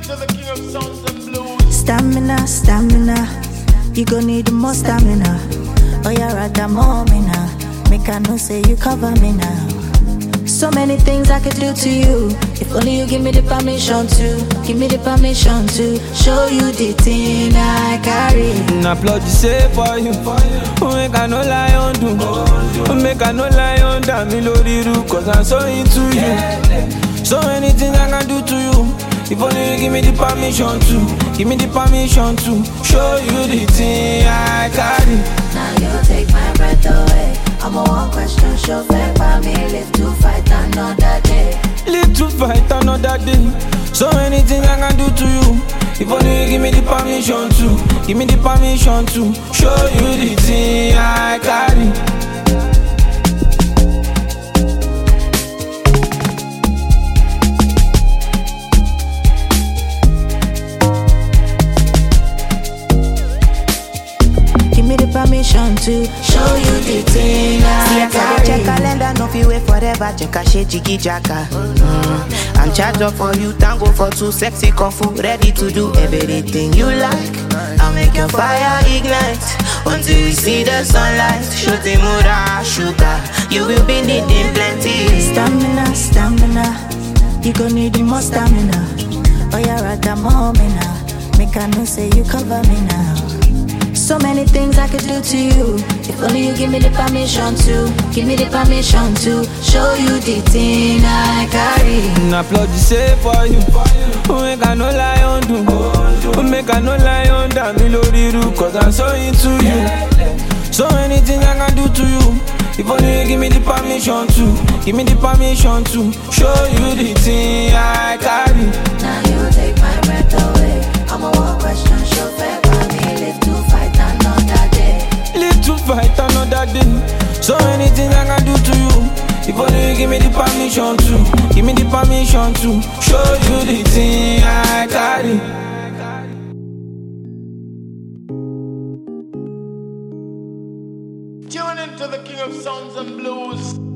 into the king of sounds and blues. Stamina, stamina, you gon' need more stamina. Oh, yeah, rather more me now. Make I know say you cover me now. So many things I could do to you. If only you give me the permission to. Give me the permission to show you the thing I carry. Applaud the say for you. Make I no lie on do. Make I no lie on damn me lori ru. Cause I'm so into you. So many things I can do to you. If only you give me the permission to. Give me the permission to show you the thing I carry. Now you take my breath away. I'm a one question show fair for me. Live to fight another day. Live to fight another day. So many things I can do to you. If only you give me the permission to. Give me the permission to show you the thing I carry. Permission to show you the thing I carry. Check calendar, no fit wait forever. Check a shade, jiggy jacka. I'm charged up for you, tango for two, sexy kung fu, ready to do everything you like. I'll make your fire ignite until we see the sunlight. Shooting mura, sugar, you will be needing plenty. Stamina, stamina, you gon' need more stamina. Oh, yeah, rather more me now. Make I know say you cover me now. So many things I could do to you. If only you give me the permission to. Give me the permission to show you the thing I carry. Applaud the say for you. Make I no lie on do. Make I no lie on damn me lori ru. Cause I'm so into you. So many things I can do to you. If only you give me the permission to. Give me the permission to show you the thing I carry. Now you take my breath away. I'm a one question show fair for me. Live to fight another day. Live to fight another day. So many things I can do to you. If only you give me the permission to. Give me the permission to show you the thing I carry. Tune into the king of sounds and blues.